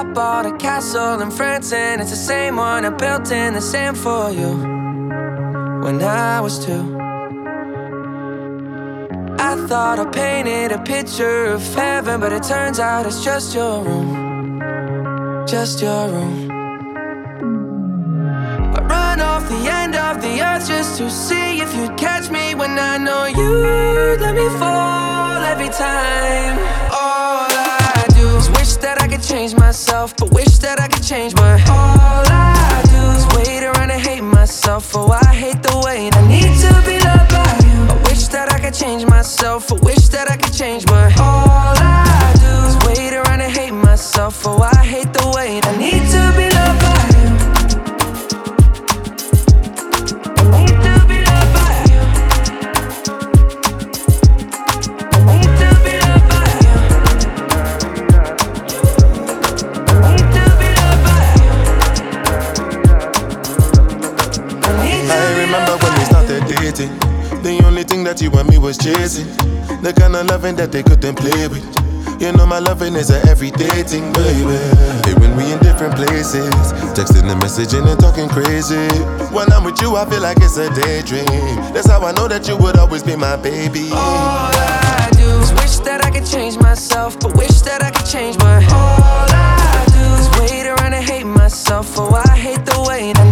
bought a castle in France, and it's the same one I built in the sand for you when I was 2. I thought I painted a picture of heaven, but it turns out it's just your room, just your room. I run off the end of the earth just to see if you'd catch me when I know you'd let me fall every time. All I do is wish that I could change myself, but wish that I could change my. All I do is wait around and hate myself. Oh, I hate the way I need to be loved by you. I wish that I could change myself, I wish that I could change my. All I do is wait around and hate myself. Oh, I hate the way I need to be loved by you. I need to be loved by you. I need to be loved by you. I need to be loved by you. I remember when we started dating. The only thing that you and me was chasing, the kind of loving that they couldn't play with. You know my loving is an everyday thing, baby. Hey, when we in different places, texting and messaging and talking crazy. When I'm with you, I feel like it's a daydream. That's how I know that you would always be my baby. All I do is wish that I could change myself, but wish that I could change my. All I do is wait around and hate myself. Oh, I hate the way that